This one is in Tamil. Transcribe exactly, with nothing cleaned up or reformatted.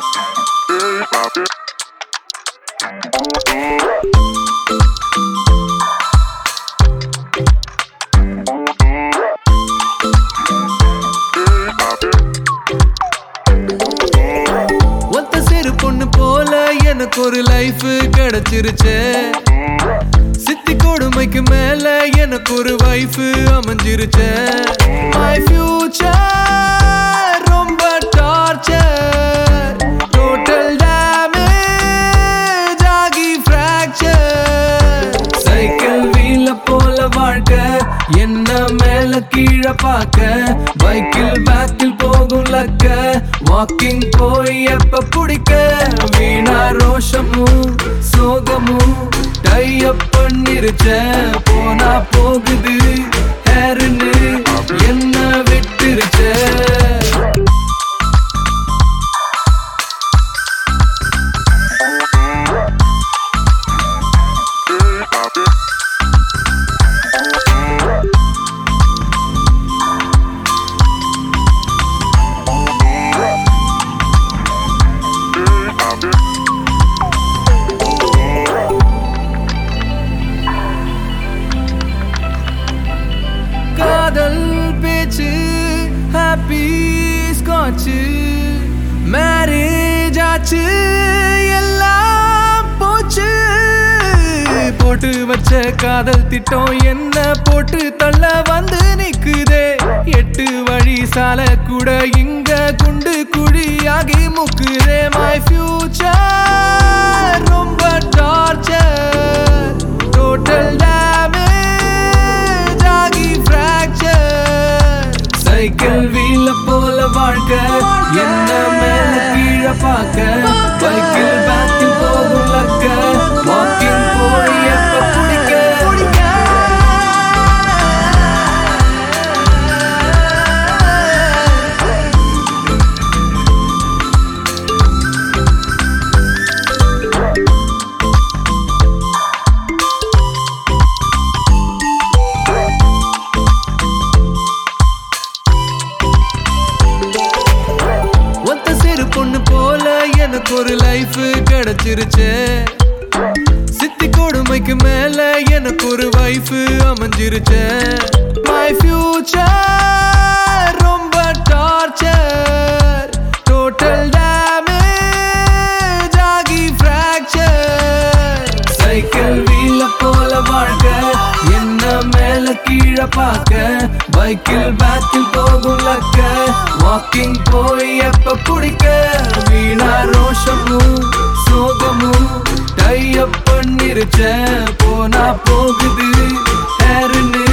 எனக்கு ஒரு லைஃப் கிடைச்சிருச்சே சித்தி கொடுமைக்கு மேல எனக்கு ஒரு வைஃப் அமைஞ்சிருச்சே my future ரொம்ப டார்ச்சர் total damage ஆகி fracture சைக்கிள் வீல போல வாழ்க்கை என்ன மேல கீழ பாக்க பைக்கில் பேக்கில் போகும் லக்க வாக்கிங் போய் எப்ப பிடிக்க வீணா ரோஷமும் சோகமும் டை அப் பண்ணிருச்ச போனா போகுது ஹேருன்னு என்ன விட்டுருச்ச காதல் பேச்சு ஹாப்பி ஸ்காட்சு மேரேஜ் ஆச்சு எல்லாம் போச்சு போட்டு வச்ச காதல் திட்டம் என்ன போட்டு தள்ள வந்து நிக்குதே எட்டு வழி சாலை கூட இங்க குண்டு குழியாகி முக்குதே my future ரொம்ப டார்ச்சர் total damage ஆகி fracture சைக்கிள் வீல போல வாழ்க்கை என்ன மேல கீழ பாக்க பைக்கில் பேக்கில் போகும் லக்க வாக்கிங் போய் எப்ப பிடிக்க பொண்ணு போல எனக்கு ஒரு லைஃப் கிடைச்சிருச்சே சித்தி கொடுமைக்கு மேல எனக்கு ஒரு வைஃப் அமைஞ்சிருச்சே my future ரொம்ப டார்ச்சர் total damage ஆகி fracture சைக்கிள் வீல போல வாழ்க்கை என்ன மேல கீழ பாக்க பைக்கில் பேக்கில் போகும் லக்க வாக்கிங் போய் எப்ப பிடிக்க வீணா ரோஷமும் சோகமும் டை அப் பண்ணிருச்ச போனா போகுது ஹேருன்னு